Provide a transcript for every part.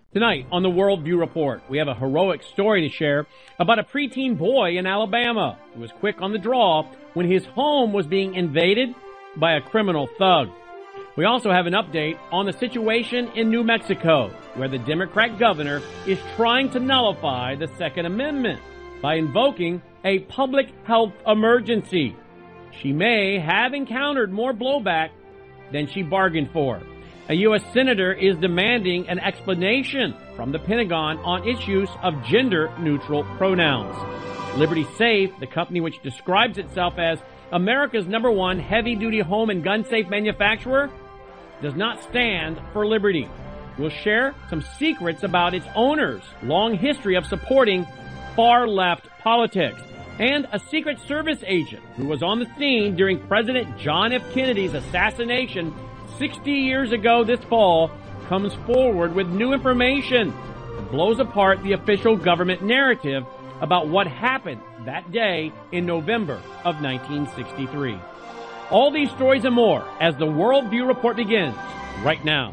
Tonight on the Worldview Report, we have a heroic story to share about a preteen boy in Alabama who was quick on the draw when his home was being invaded by a criminal thug. We also have an update on the situation in New Mexico, where the Democrat governor is trying to nullify the Second Amendment by invoking a public health emergency. She may have encountered more blowback than she bargained for. A U.S. senator is demanding an explanation from the Pentagon on issues of gender-neutral pronouns. Liberty Safe, the company which describes itself as America's #1 heavy-duty home and gun-safe manufacturer, does not stand for liberty. We'll share some secrets about its owner's long history of supporting far-left politics, and a Secret Service agent who was on the scene during President John F. Kennedy's assassination 60 years ago this fall comes forward with new information that blows apart the official government narrative about what happened that day in November of 1963. All these stories and more as the Worldview Report begins right now.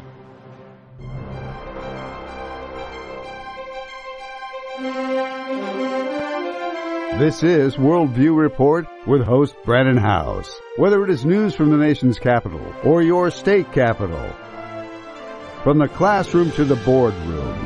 This is Worldview Report with host Brandon House. Whether it is news from the nation's capital or your state capital, from the classroom to the boardroom,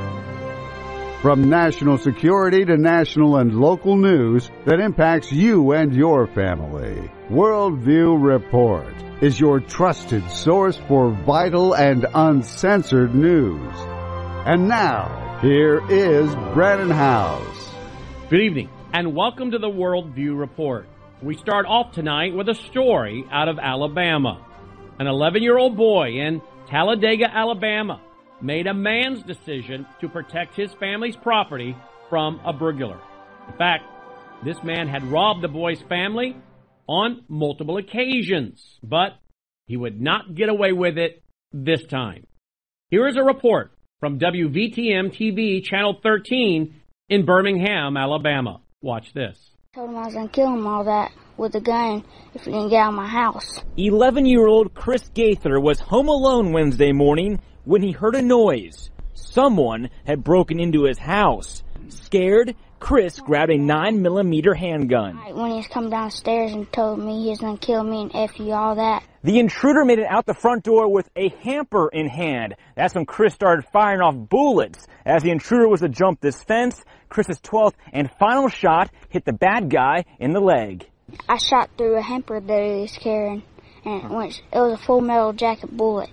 from national security to national and local news that impacts you and your family, Worldview Report is your trusted source for vital and uncensored news. And now, here is Brandon House. Good evening, and welcome to the Worldview Report. We start off tonight with a story out of Alabama. An 11-year-old boy in Talladega, Alabama, made a man's decision to protect his family's property from a burglar. In fact, this man had robbed the boy's family on multiple occasions, but he would not get away with it this time. Here is a report from WVTM TV Channel 13 in Birmingham, Alabama. Watch this. Told him I was going to kill him all that with a gun if he didn't get out of my house. 11-year-old Chris Gaither was home alone Wednesday morning when he heard a noise. Someone had broken into his house. Scared, Chris grabbed a 9mm handgun. When he was coming downstairs and told me he was going to kill me and F you, all that. The intruder made it out the front door with a hamper in hand. That's when Chris started firing off bullets. As the intruder was to jump this fence, Chris's 12th and final shot hit the bad guy in the leg. I shot through a hamper that he was carrying, and it was a full metal jacket bullet.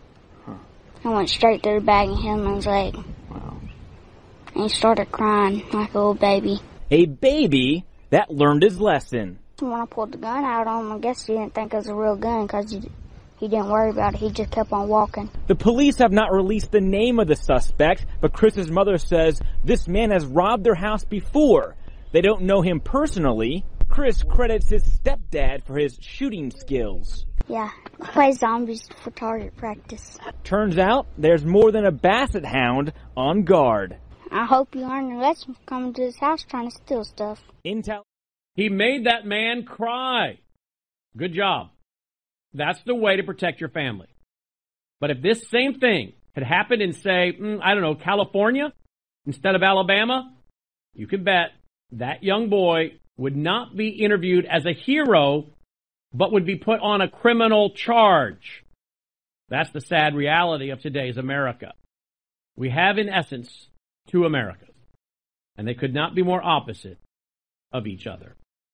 I went straight through the bag and hit him in his leg. Wow. And he started crying like a little baby. A baby that learned his lesson. When I pulled the gun out on him, I guess he didn't think it was a real gun because he didn't worry about it. He just kept on walking. The police have not released the name of the suspect, but Chris's mother says this man has robbed their house before. They don't know him personally. Chris credits his stepdad for his shooting skills. Yeah, I play zombies for target practice. Turns out there's more than a basset hound on guard. I hope you learned your lesson from coming to his house trying to steal stuff. He made that man cry. Good job. That's the way to protect your family. But if this same thing had happened in, say, California instead of Alabama, you can bet that young boy would not be interviewed as a hero, but would be put on a criminal charge. That's the sad reality of today's America. We have, in essence, two Americas, and they could not be more opposite of each other.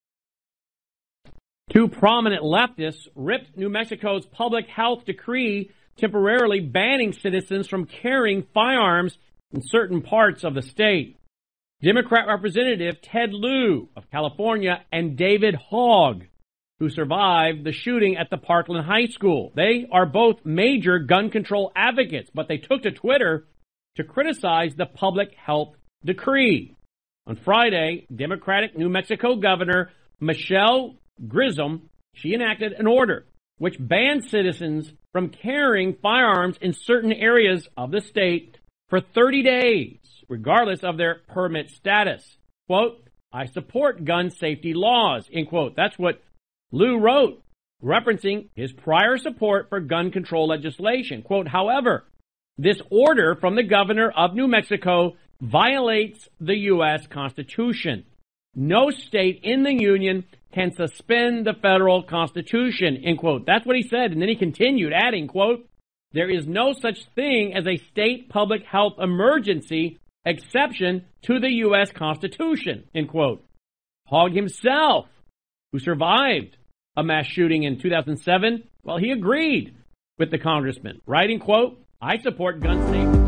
Two prominent leftists ripped New Mexico's public health decree temporarily banning citizens from carrying firearms in certain parts of the state. Democrat Representative Ted Lieu of California and David Hogg, who survived the shooting at the Parkland High School. They are both major gun control advocates, but they took to Twitter to criticize the public health decree. On Friday, Democratic New Mexico Governor Michelle Grissom, she enacted an order which banned citizens from carrying firearms in certain areas of the state for 30 days, regardless of their permit status. Quote, I support gun safety laws, end quote. That's what Lieu wrote, referencing his prior support for gun control legislation. Quote, however, This order from the governor of New Mexico violates the U.S. Constitution. No state in the Union can suspend the federal Constitution, end quote. That's what he said. And then he continued, adding, quote, there is no such thing as a state public health emergency exception to the U.S. Constitution, end quote. Hogg himself, who survived a mass shooting in 2007, well, he agreed with the congressman, writing, quote, I support gun safety.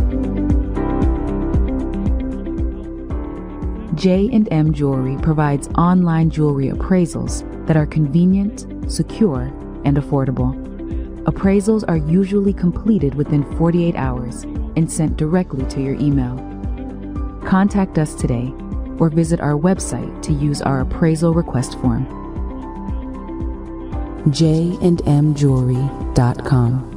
J&M Jewelry provides online jewelry appraisals that are convenient, secure, and affordable. Appraisals are usually completed within 48 hours and sent directly to your email. Contact us today or visit our website to use our appraisal request form. jandmjewelry.com.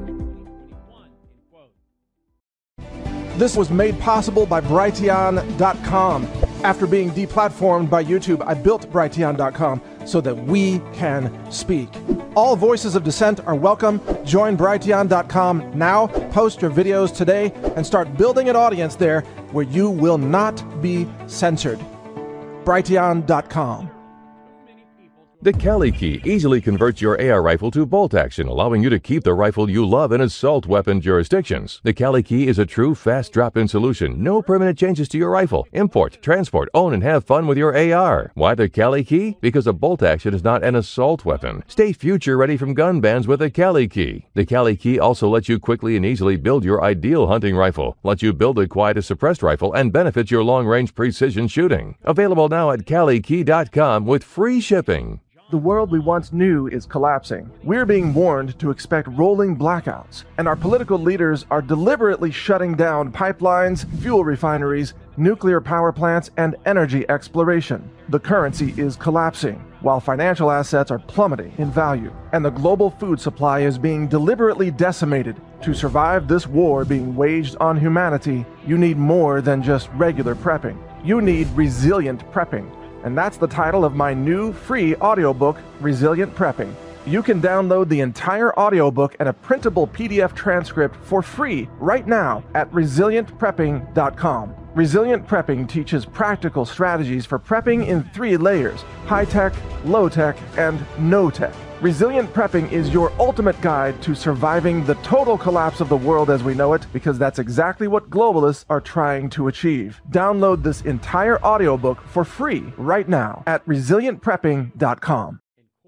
This was made possible by Brighteon.com. After being deplatformed by YouTube, I built Brighteon.com so that we can speak. All voices of dissent are welcome. Join Brighteon.com now, post your videos today, and start building an audience there where you will not be censored. Brighteon.com. The Cali Key easily converts your AR rifle to bolt action, allowing you to keep the rifle you love in assault weapon jurisdictions. The Cali Key is a true fast drop-in solution. No permanent changes to your rifle. Import, transport, own, and have fun with your AR. Why the Cali Key? Because a bolt action is not an assault weapon. Stay future ready from gun bans with the Cali Key. The Cali Key also lets you quickly and easily build your ideal hunting rifle, lets you build a quiet as suppressed rifle, and benefits your long-range precision shooting. Available now at CaliKey.com with free shipping. The world we once knew is collapsing. We're being warned to expect rolling blackouts, and our political leaders are deliberately shutting down pipelines, fuel refineries, nuclear power plants, and energy exploration. The currency is collapsing, while financial assets are plummeting in value, and the global food supply is being deliberately decimated. To survive this war being waged on humanity, you need more than just regular prepping. You need resilient prepping. And that's the title of my new free audiobook, Resilient Prepping. You can download the entire audiobook and a printable PDF transcript for free right now at resilientprepping.com. Resilient Prepping teaches practical strategies for prepping in 3 layers: high-tech, low-tech, and no-tech. Resilient Prepping is your ultimate guide to surviving the total collapse of the world as we know it, because that's exactly what globalists are trying to achieve. Download this entire audiobook for free right now at resilientprepping.com.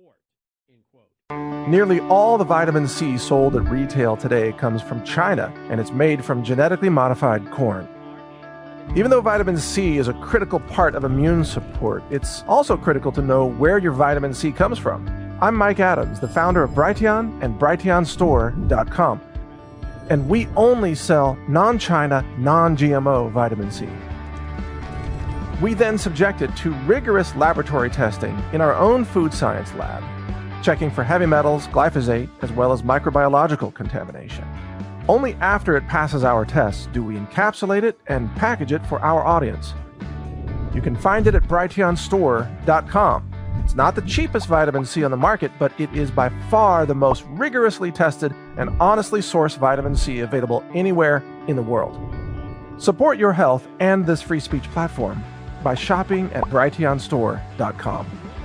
Nearly all the vitamin C sold at retail today comes from China, and it's made from genetically modified corn. Even though vitamin C is a critical part of immune support, it's also critical to know where your vitamin C comes from. I'm Mike Adams, the founder of Brighteon and BrighteonStore.com, and we only sell non-China, non-GMO vitamin C. We then subject it to rigorous laboratory testing in our own food science lab, checking for heavy metals, glyphosate, as well as microbiological contamination. Only after it passes our tests do we encapsulate it and package it for our audience. You can find it at BrighteonStore.com. It's not the cheapest vitamin C on the market, but it is by far the most rigorously tested and honestly sourced vitamin C available anywhere in the world. Support your health and this free speech platform by shopping at BrighteonStore.com.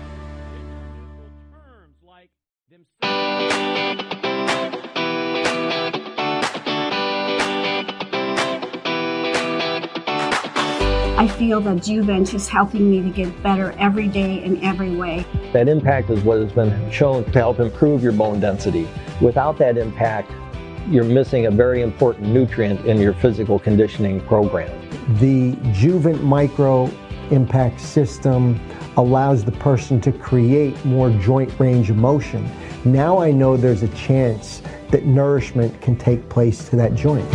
I feel that Juvent is helping me to get better every day in every way. That impact is what has been shown to help improve your bone density. Without that impact, you're missing a very important nutrient in your physical conditioning program. The Juvent Micro Impact System allows the person to create more joint range of motion. Now I know there's a chance that nourishment can take place to that joint.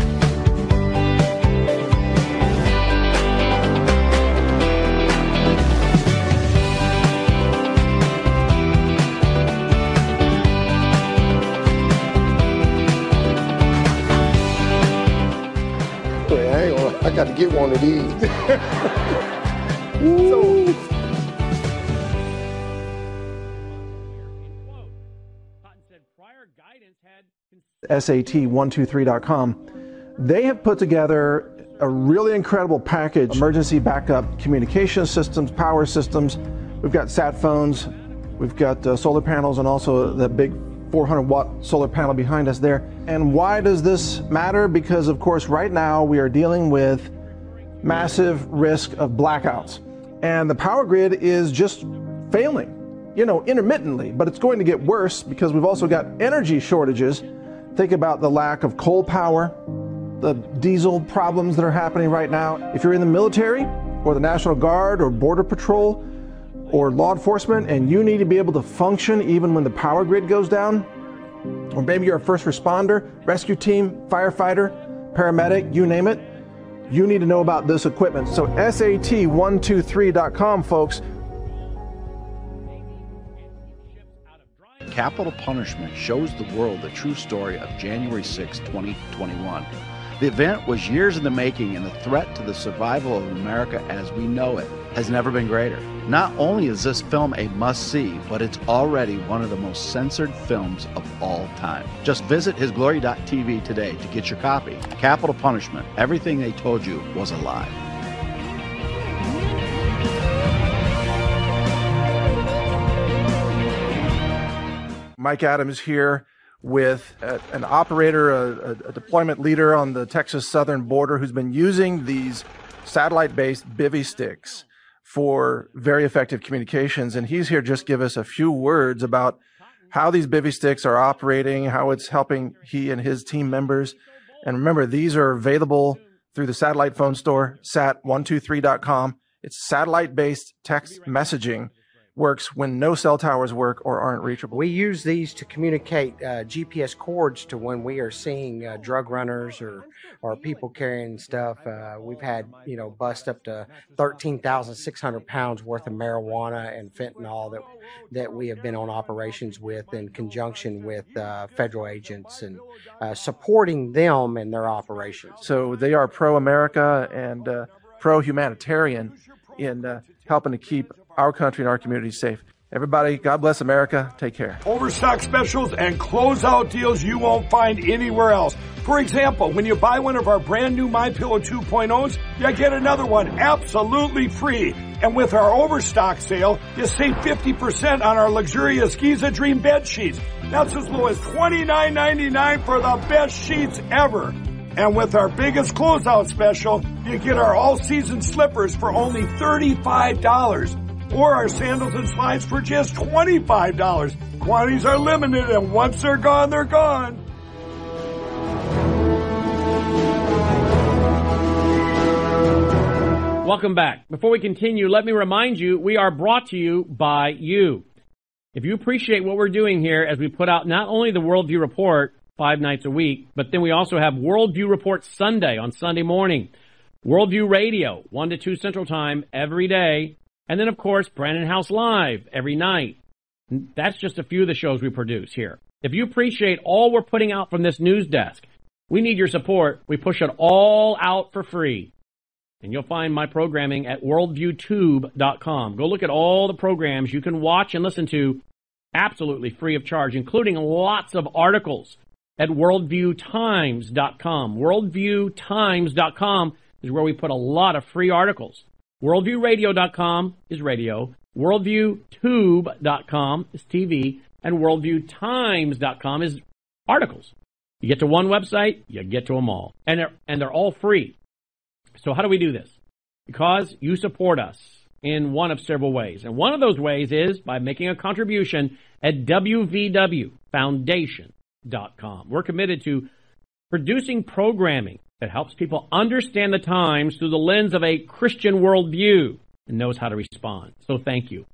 I got to get one of these. SAT123.com. They have put together a really incredible package, emergency backup communication systems, power systems. We've got sat phones, we've got solar panels, and also the big 400-watt solar panel behind us there. And why does this matter? Because, of course, right now we are dealing with massive risk of blackouts. And the power grid is just failing, intermittently, but it's going to get worse because we've also got energy shortages. Think about the lack of coal power, the diesel problems that are happening right now. If you're in the military or the National Guard or Border Patrol or law enforcement and you need to be able to function even when the power grid goes down, or maybe you're a first responder, rescue team, firefighter, paramedic, you name it, you need to know about this equipment. So SAT123.com, folks. Capital Punishment shows the world the true story of January 6, 2021. The event was years in the making, and the threat to the survival of America as we know it has never been greater. Not only is this film a must-see, but it's already one of the most censored films of all time. Just visit hisglory.tv today to get your copy. Capital Punishment. Everything they told you was a lie. Mike Adams here with an operator, a deployment leader on the Texas southern border who's been using these satellite-based bivy sticks for very effective communications. And he's here just give us a few words about how these bivy sticks are operating, how it's helping he and his team members. And remember, these are available through the satellite phone store, sat123.com. It's satellite-based text messaging. Works when no cell towers work or aren't reachable. We use these to communicate GPS codes to when we are seeing drug runners or people carrying stuff. We've had, bust up to 13,600 pounds worth of marijuana and fentanyl that we have been on operations with in conjunction with federal agents and supporting them in their operations. So they are pro-America and pro-humanitarian in helping to keep our country and our communities safe. Everybody, God bless America. Take care. Overstock specials and closeout deals you won't find anywhere else. For example, when you buy one of our brand new MyPillow 2.0s, you get another one absolutely free. And with our overstock sale, you save 50% on our luxurious Giza Dream bed sheets. That's as low as $29.99 for the best sheets ever. And with our biggest closeout special, you get our all-season slippers for only $35. Or our sandals and slides for just $25. Quantities are limited, and once they're gone, they're gone. Welcome back. Before we continue, let me remind you, we are brought to you by you. If you appreciate what we're doing here as we put out not only the Worldview Report 5 nights a week, but then we also have Worldview Report Sunday on Sunday morning. Worldview Radio, 1 to 2 Central Time every day. And then, of course, Brandon House Live every night. That's just a few of the shows we produce here. If you appreciate all we're putting out from this news desk, we need your support. We push it all out for free. And you'll find my programming at worldviewtube.com. Go look at all the programs you can watch and listen to absolutely free of charge, including lots of articles at worldviewtimes.com. Worldviewtimes.com is where we put a lot of free articles. WorldviewRadio.com is radio. WorldviewTube.com is TV. And WorldviewTimes.com is articles. You get to one website, you get to them all. And they're all free. So how do we do this? Because you support us in one of several ways. And one of those ways is by making a contribution at WVWFoundation.com. We're committed to producing programming that helps people understand the times through the lens of a Christian worldview and knows how to respond. So thank you.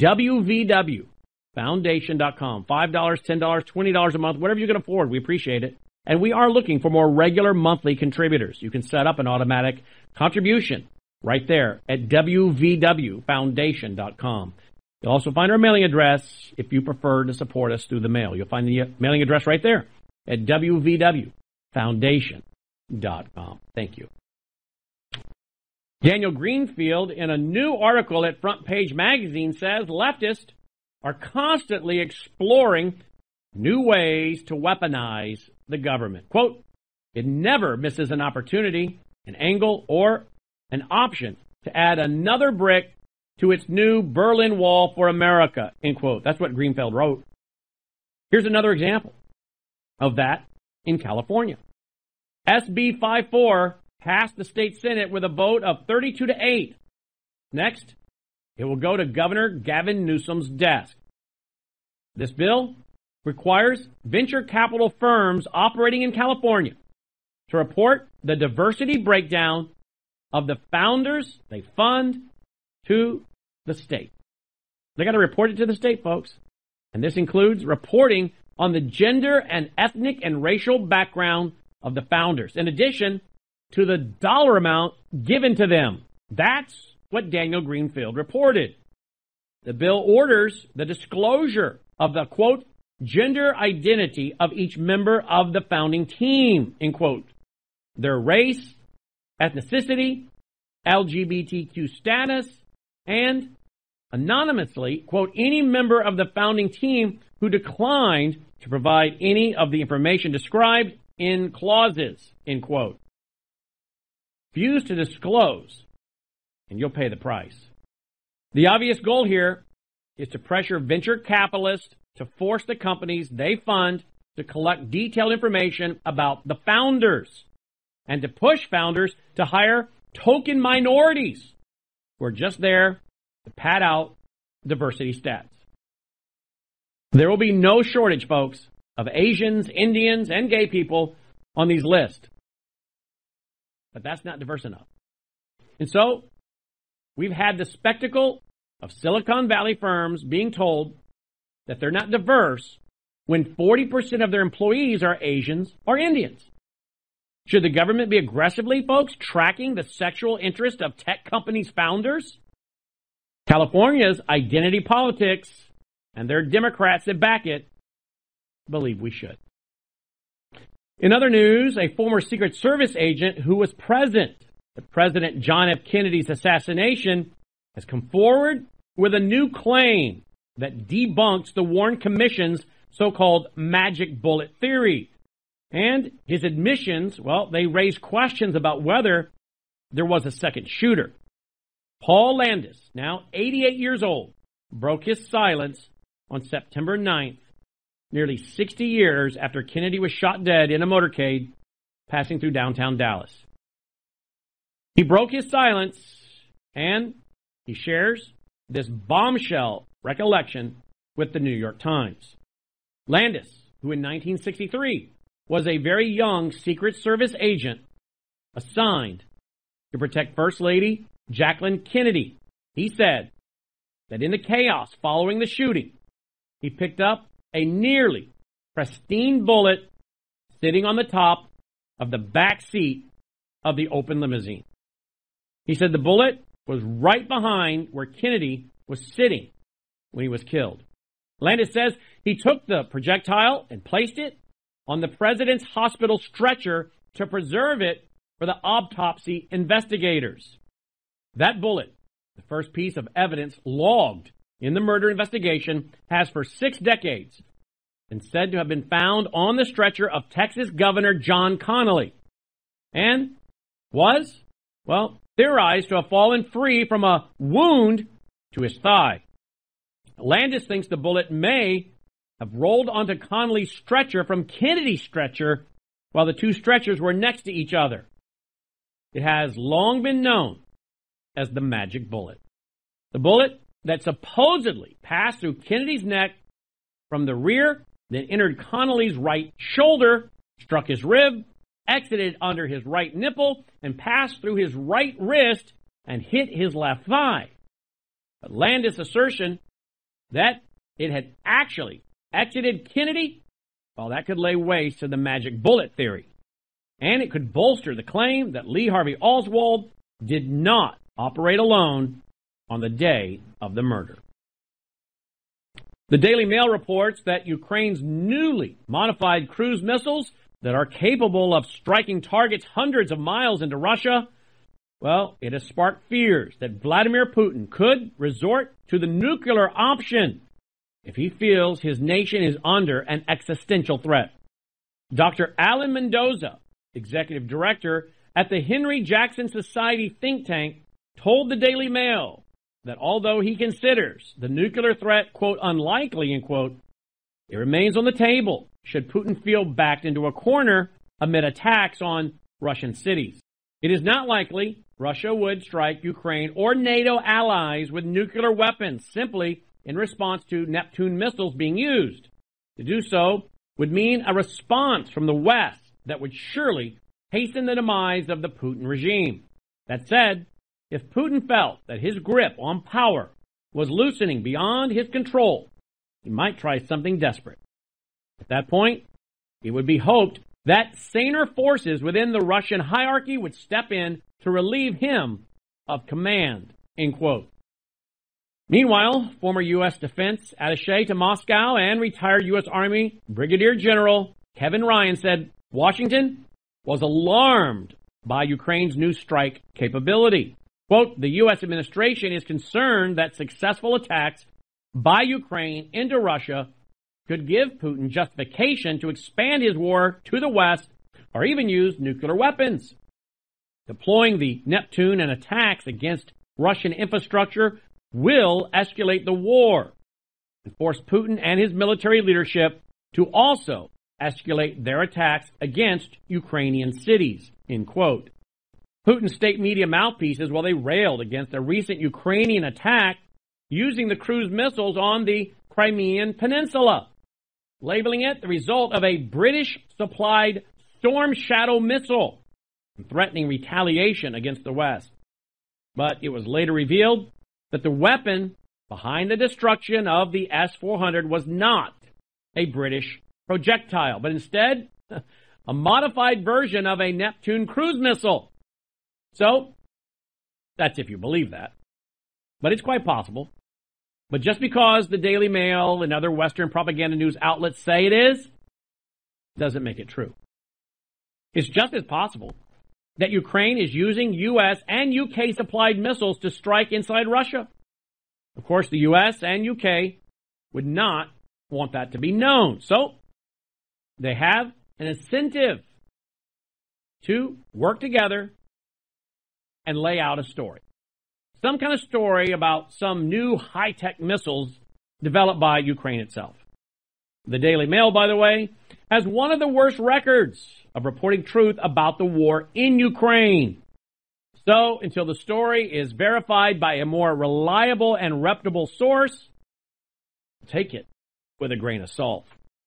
WVWFoundation.com. $5, $10, $20 a month, whatever you can afford. We appreciate it. And we are looking for more regular monthly contributors. You can set up an automatic contribution right there at WVWFoundation.com. You'll also find our mailing address if you prefer to support us through the mail. You'll find the mailing address right there at WVWFoundation.com. Thank you. Daniel Greenfield, in a new article at Front Page Magazine, says leftists are constantly exploring new ways to weaponize the government. Quote, it never misses an opportunity, an angle, or an option to add another brick to its new Berlin Wall for America, end quote. That's what Greenfield wrote. Here's another example of that in California. SB 54 passed the state Senate with a vote of 32-8. Next, it will go to Governor Gavin Newsom's desk. This bill requires venture capital firms operating in California to report the diversity breakdown of the founders they fund to the state. They got to report it to the state, folks. And this includes reporting on the gender and ethnic and racial background of the founders, in addition to the dollar amount given to them. That's what Daniel Greenfield reported. The bill orders the disclosure of the, quote, gender identity of each member of the founding team, end quote. Their race, ethnicity, LGBTQ status, and anonymously, quote, any member of the founding team who declined to provide any of the information described in clauses, end quote. Refuse to disclose, and you'll pay the price. The obvious goal here is to pressure venture capitalists to force the companies they fund to collect detailed information about the founders and to push founders to hire token minorities who are just there to pad out diversity stats. There will be no shortage, folks, of Asians, Indians, and gay people on these lists. But that's not diverse enough. And so, we've had the spectacle of Silicon Valley firms being told that they're not diverse when 40% of their employees are Asians or Indians. Should the government be aggressively, folks, tracking the sexual interest of tech companies' founders? California's identity politics and their Democrats that back it believe we should. In other news, a former Secret Service agent who was present at President John F. Kennedy's assassination has come forward with a new claim that debunks the Warren Commission's so-called magic bullet theory. And his admissions, well, they raise questions about whether there was a second shooter. Paul Landis, now 88 years old, broke his silence on September 9th, nearly 60 years after Kennedy was shot dead in a motorcade passing through downtown Dallas. He broke his silence, and he shares this bombshell recollection with the New York Times. Landis, who in 1963 was a very young Secret Service agent assigned to protect First Lady Jacqueline Kennedy, he said that in the chaos following the shooting, he picked up a nearly pristine bullet sitting on the top of the back seat of the open limousine. He said the bullet was right behind where Kennedy was sitting when he was killed. Landis says he took the projectile and placed it on the president's hospital stretcher to preserve it for the autopsy investigators. That bullet, the first piece of evidence logged in the murder investigation, has for 6 decades been said to have been found on the stretcher of Texas Governor John Connally and was, well, theorized to have fallen free from a wound to his thigh. Landis thinks the bullet may have rolled onto Connally's stretcher from Kennedy's stretcher while the two stretchers were next to each other. It has long been known as the magic bullet. The bullet that supposedly passed through Kennedy's neck from the rear, then entered Connally's right shoulder, struck his rib, exited under his right nipple, and passed through his right wrist and hit his left thigh. But Landis' assertion that it had actually exited Kennedy, well, that could lay waste to the magic bullet theory. And it could bolster the claim that Lee Harvey Oswald did not operate alone on the day of the murder. The Daily Mail reports that Ukraine's newly modified cruise missiles that are capable of striking targets hundreds of miles into Russia, well, it has sparked fears that Vladimir Putin could resort to the nuclear option if he feels his nation is under an existential threat. Dr. Alan Mendoza, executive director at the Henry Jackson Society think tank, told the Daily Mail that although he considers the nuclear threat, quote, unlikely, end quote, it remains on the table should Putin feel backed into a corner amid attacks on Russian cities. It is not likely Russia would strike Ukraine or NATO allies with nuclear weapons simply in response to Neptune missiles being used. To do so would mean a response from the West that would surely hasten the demise of the Putin regime. That said, if Putin felt that his grip on power was loosening beyond his control, he might try something desperate. At that point, it would be hoped that saner forces within the Russian hierarchy would step in to relieve him of command, end quote. Meanwhile, former U.S. Defense attaché to Moscow and retired U.S. Army Brigadier General Kevin Ryan said Washington was alarmed by Ukraine's new strike capability. Quote, the U.S. administration is concerned that successful attacks by Ukraine into Russia could give Putin justification to expand his war to the West or even use nuclear weapons. Deploying the Neptune and attacks against Russian infrastructure will escalate the war and force Putin and his military leadership to also escalate their attacks against Ukrainian cities, end quote. Putin's state media mouthpieces, well, they railed against a recent Ukrainian attack using the cruise missiles on the Crimean Peninsula, labeling it the result of a British-supplied Storm Shadow missile and threatening retaliation against the West. But it was later revealed that the weapon behind the destruction of the S-400 was not a British projectile, but instead a modified version of a Neptune cruise missile. So, that's if you believe that. But it's quite possible. But just because the Daily Mail and other Western propaganda news outlets say it is, doesn't make it true. It's just as possible that Ukraine is using U.S. and U.K. supplied missiles to strike inside Russia. Of course, the U.S. and U.K. would not want that to be known. So, they have an incentive to work together and lay out a story. Some kind of story about some new high-tech missiles developed by Ukraine itself. The Daily Mail, by the way, has one of the worst records of reporting truth about the war in Ukraine. So, until the story is verified by a more reliable and reputable source, take it with a grain of salt.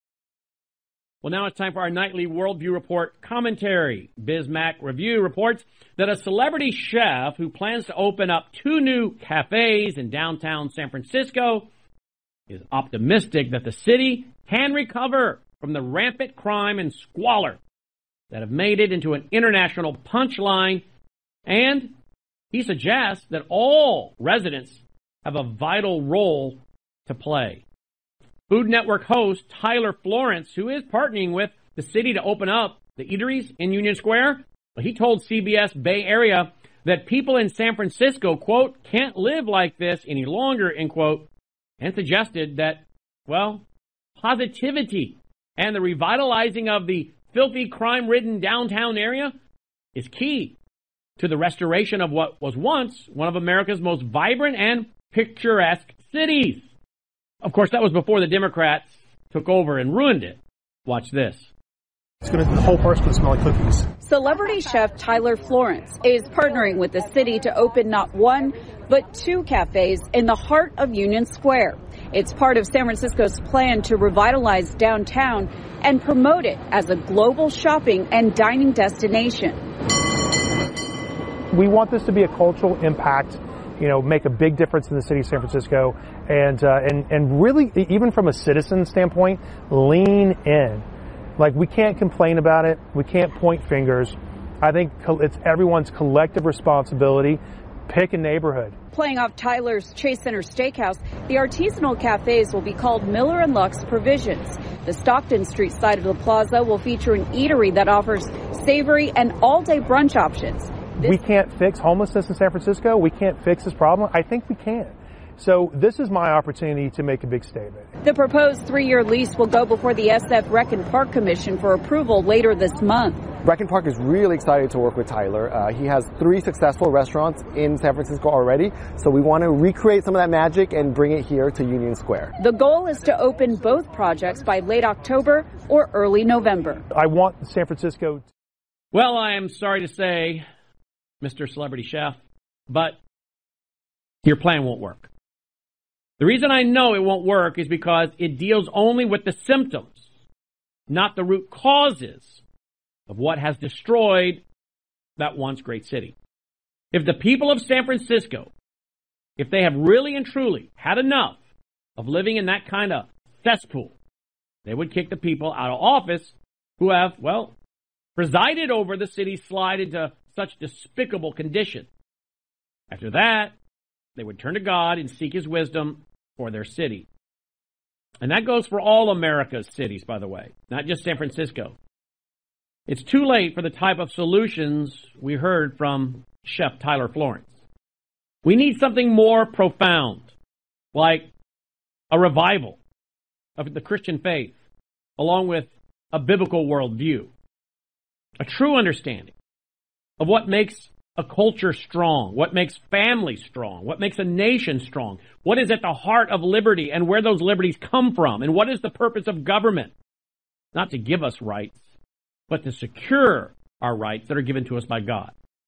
Well, now it's time for our nightly Worldview Report commentary. BizMac Review reports that a celebrity chef who plans to open up 2 new cafes in downtown San Francisco is optimistic that the city can recover from the rampant crime and squalor that have made it into an international punchline, and he suggests that all residents have a vital role to play. Food Network host Tyler Florence, who is partnering with the city to open up the eateries in Union Square, he told CBS Bay Area that people in San Francisco, quote, can't live like this any longer, end quote, and suggested that, well, positivity and the revitalizing of the filthy, crime-ridden downtown area is key to the restoration of what was once one of America's most vibrant and picturesque cities. Of course, that was before the Democrats took over and ruined it. Watch this. The whole park's going to smell like cookies. Celebrity chef Tyler Florence is partnering with the city to open not 1, but 2 cafes in the heart of Union Square. It's part of San Francisco's plan to revitalize downtown and promote it as a global shopping and dining destination. We want this to be a cultural impact, make a big difference in the city of San Francisco, and really, even from a citizen standpoint, lean in. Like, we can't complain about it. We can't point fingers. I think it's everyone's collective responsibility. Pick a neighborhood. Playing off Tyler's Chase Center Steakhouse, the artisanal cafes will be called Miller and Lux Provisions. The Stockton Street side of the plaza will feature an eatery that offers savory and all-day brunch options. We can't fix homelessness in San Francisco. We can't fix this problem. I think we can. So this is my opportunity to make a big statement. The proposed 3-year lease will go before the SF Rec and Park Commission for approval later this month. Rec and Park is really excited to work with Tyler. He has 3 successful restaurants in San Francisco already, so we want to recreate some of that magic and bring it here to Union Square. The goal is to open both projects by late October or early November. I want San Francisco. Well, I am sorry to say, Mr. Celebrity Chef, but your plan won't work. The reason I know it won't work is because it deals only with the symptoms, not the root causes of what has destroyed that once great city. If the people of San Francisco, if they have really and truly had enough of living in that kind of cesspool, they would kick the people out of office who have, well, presided over the city's slide into such despicable condition. After that, they would turn to God and seek His wisdom for their city. And that goes for all America's cities, by the way, not just San Francisco. It's too late for the type of solutions we heard from Chef Tyler Florence. We need something more profound, like a revival of the Christian faith, along with a biblical worldview, a true understanding of what makes a culture strong, what makes families strong, what makes a nation strong, what is at the heart of liberty and where those liberties come from, and what is the purpose of government. Not to give us rights, but to secure our rights that are given to us by God.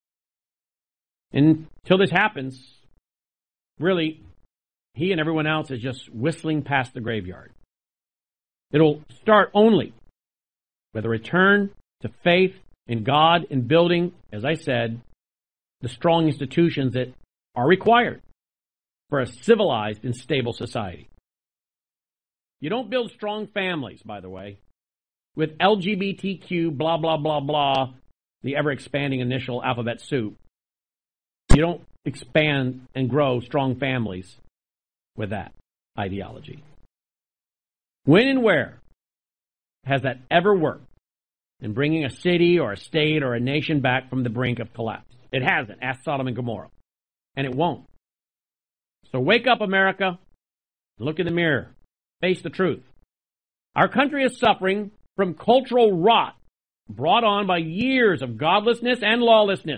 And until this happens, really, he and everyone else is just whistling past the graveyard. It'll start only with a return to faith in God and building, as I said, the strong institutions that are required for a civilized and stable society. You don't build strong families, by the way, with LGBTQ, blah, blah, blah, blah, the ever-expanding initial alphabet soup. You don't expand and grow strong families with that ideology. When and where has that ever worked in bringing a city or a state or a nation back from the brink of collapse? It hasn't. Ask Sodom and Gomorrah. And it won't. So wake up, America. Look in the mirror. Face the truth. Our country is suffering from cultural rot brought on by years of godlessness and lawlessness.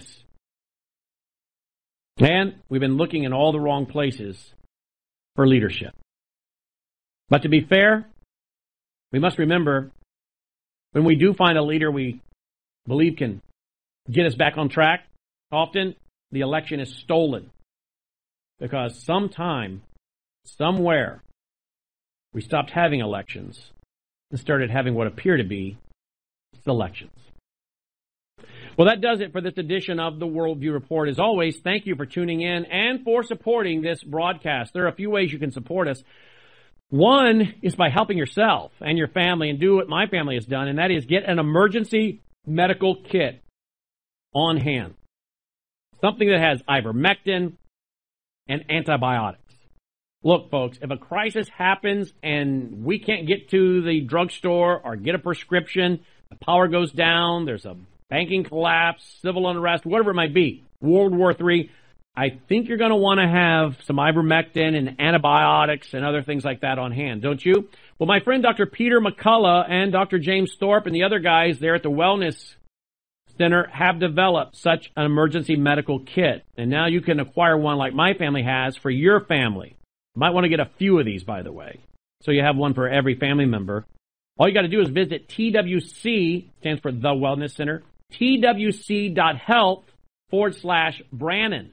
And we've been looking in all the wrong places for leadership. But to be fair, we must remember when we do find a leader we believe can get us back on track, often the election is stolen because sometime, somewhere, we stopped having elections and started having what appear to be elections. Well, that does it for this edition of the Worldview Report. As always, thank you for tuning in and for supporting this broadcast. There are a few ways you can support us. One is by helping yourself and your family and do what my family has done, and that is get an emergency medical kit on hand. Something that has ivermectin and antibiotics. Look, folks, if a crisis happens and we can't get to the drugstore or get a prescription, the power goes down, there's a banking collapse, civil unrest, whatever it might be, World War III, I think you're going to want to have some ivermectin and antibiotics and other things like that on hand, don't you? Well, my friend Dr. Peter McCullough and Dr. James Thorpe and the other guys there at the Wellness Center have developed such an emergency medical kit. And now you can acquire one like my family has for your family. You might want to get a few of these, by the way, so you have one for every family member. All you got to do is visit TWC, stands for The Wellness Center, twc.health/Brannon.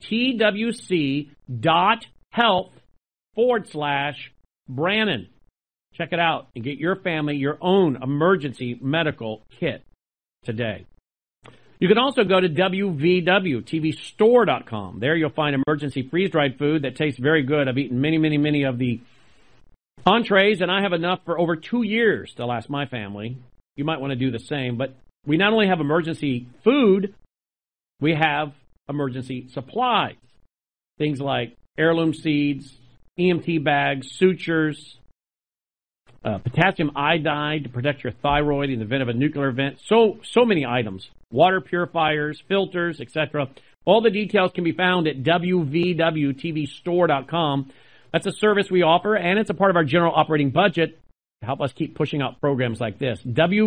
twc.health/Brannon. Check it out and get your family your own emergency medical kit today. You can also go to www.tvstore.com. There you'll find emergency freeze-dried food that tastes very good. I've eaten many of the entrees, and I have enough for over 2 years to last my family. You might want to do the same, but we not only have emergency food, we have emergency supplies. Things like heirloom seeds, EMT bags, sutures, potassium iodide to protect your thyroid in the event of a nuclear event. So many items. Water purifiers, filters, etc. All the details can be found at wvwtvstore.com. That's a service we offer, and it's a part of our general operating budget to help us keep pushing out programs like this.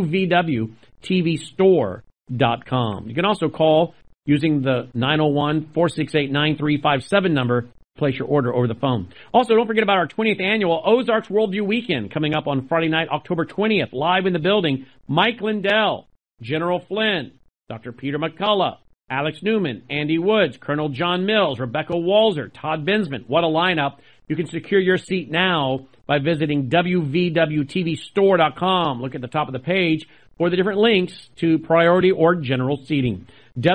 wvwtvstore.com. You can also call using the 901-468-9357 number. Place your order over the phone. Also, don't forget about our 20th annual Ozarks Worldview Weekend coming up on Friday night, October 20th. Live in the building, Mike Lindell, General Flynn, Dr. Peter McCullough, Alex Newman, Andy Woods, Colonel John Mills, Rebecca Walzer, Todd Bensman. What a lineup. You can secure your seat now by visiting wvwtvstore.com. Look at the top of the page for the different links to priority or general seating.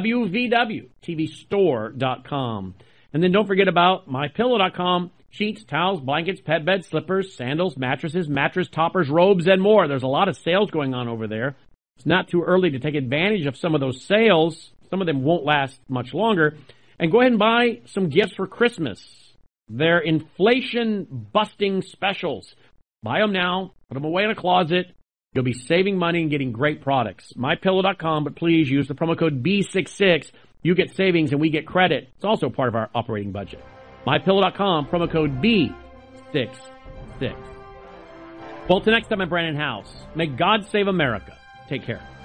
wvwtvstore.com. And then don't forget about MyPillow.com. Sheets, towels, blankets, pet beds, slippers, sandals, mattresses, mattress toppers, robes, and more. There's a lot of sales going on over there. It's not too early to take advantage of some of those sales. Some of them won't last much longer. And go ahead and buy some gifts for Christmas. They're inflation-busting specials. Buy them now. Put them away in a closet. You'll be saving money and getting great products. MyPillow.com, but please use the promo code B66. You get savings and we get credit. It's also part of our operating budget. MyPillow.com, promo code B66. Well, till next time, I'm Brandon House. May God save America. Take care.